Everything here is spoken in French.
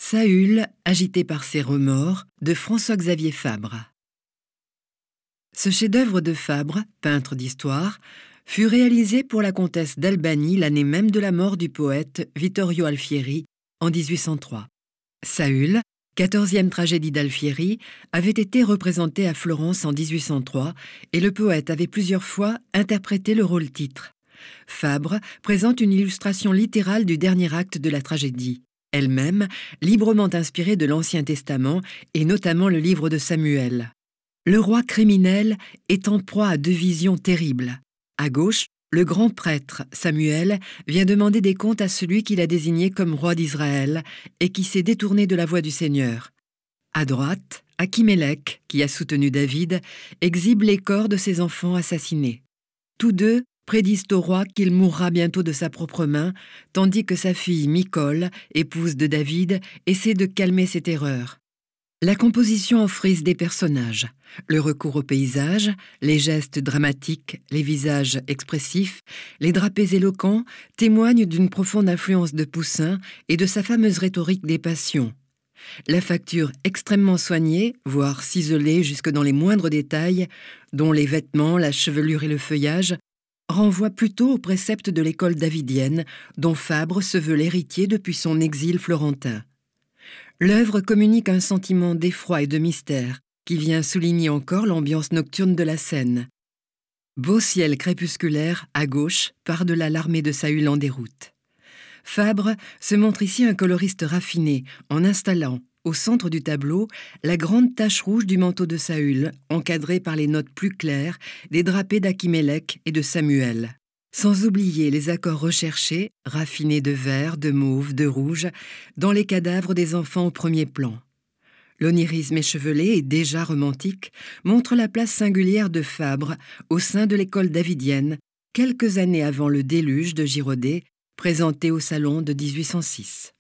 Saül, agité par ses remords, de François-Xavier Fabre. Ce chef-d'œuvre de Fabre, peintre d'histoire, fut réalisé pour la comtesse d'Albanie l'année même de la mort du poète Vittorio Alfieri en 1803. Saül, 14e tragédie d'Alfieri, avait été représenté à Florence en 1803 et le poète avait plusieurs fois interprété le rôle-titre. Fabre présente une illustration littérale du dernier acte de la tragédie, elle-même librement inspirée de l'Ancien Testament et notamment le livre de Samuel. Le roi criminel est en proie à deux visions terribles. À gauche, le grand prêtre, Samuel, vient demander des comptes à celui qu'il a désigné comme roi d'Israël et qui s'est détourné de la voie du Seigneur. À droite, Achimélec, qui a soutenu David, exhibe les corps de ses enfants assassinés. Tous deux prédisent au roi qu'il mourra bientôt de sa propre main, tandis que sa fille Michal, épouse de David, essaie de calmer ses terreurs. La composition en frise des personnages, le recours au paysage, les gestes dramatiques, les visages expressifs, les drapés éloquents témoignent d'une profonde influence de Poussin et de sa fameuse rhétorique des passions. La facture extrêmement soignée, voire ciselée jusque dans les moindres détails, dont les vêtements, la chevelure et le feuillage, renvoie plutôt aux préceptes de l'école davidienne, dont Fabre se veut l'héritier depuis son exil florentin. L'œuvre communique un sentiment d'effroi et de mystère, qui vient souligner encore l'ambiance nocturne de la scène. Beau ciel crépusculaire, à gauche, par-delà l'armée de Saül en déroute. Fabre se montre ici un coloriste raffiné, en installant, au centre du tableau, la grande tache rouge du manteau de Saül, encadrée par les notes plus claires des drapés d'Achimélec et de Samuel. Sans oublier les accords recherchés, raffinés de vert, de mauve, de rouge, dans les cadavres des enfants au premier plan. L'onirisme échevelé et déjà romantique montre la place singulière de Fabre au sein de l'école davidienne, quelques années avant le déluge de Girodet, présenté au salon de 1806.